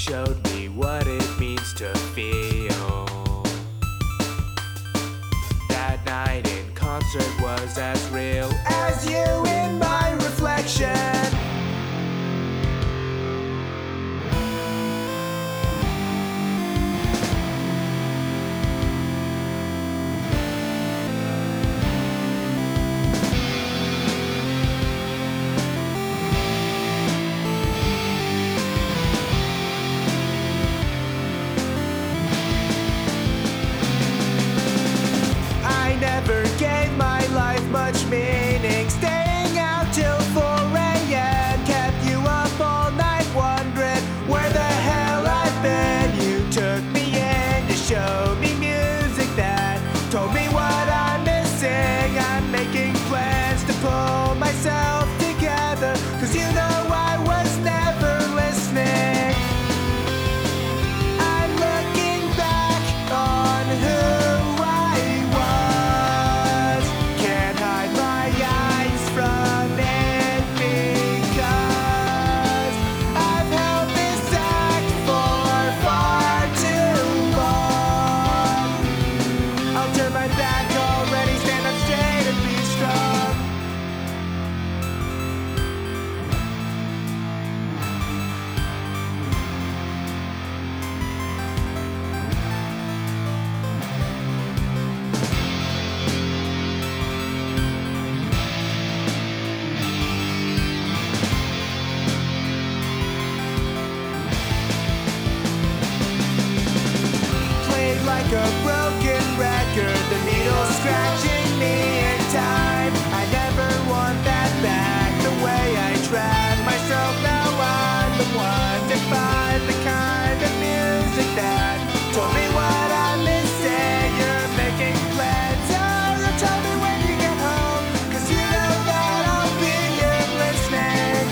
showed me what it means to feel. That night in concert was as real as you in my reflection. Never gave my life much meaning, staying out till 4 a.m. Kept you up all night wondering where the hell I've been. You took me in to show me music that told me what I'm missing. I'm making plans to pull myself together, 'cause you know I was never listening. I'm looking back on who like a broken record, the needle scratching me in time. I never want that back, the way I trap myself. Now I'm the one to find the kind of music that told me what I'm missing. You're making plans, oh, you tell me when you get home, 'cause you know that I'll be here listening.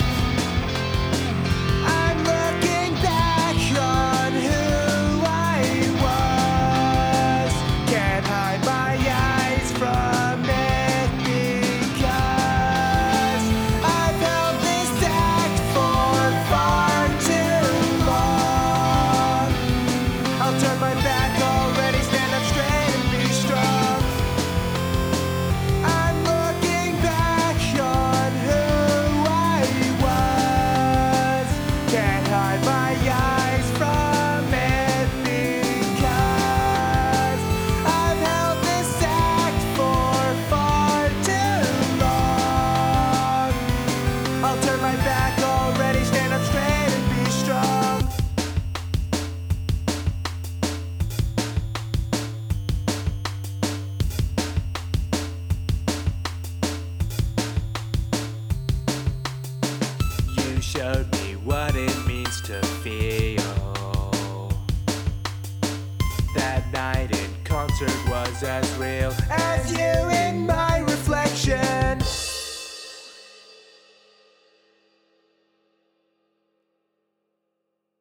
I'm looking back on who I was. Can't hide my eyes from it, because I've held this act for far too long. I'll turn my back already, stand up straight and be strong. I'm looking back on who I was. Can't hide my eyes from it, because I've held this act for far too long. I'll turn my back already, stand up straight and be strong. You showed me what it means to feel. That night in concert was as real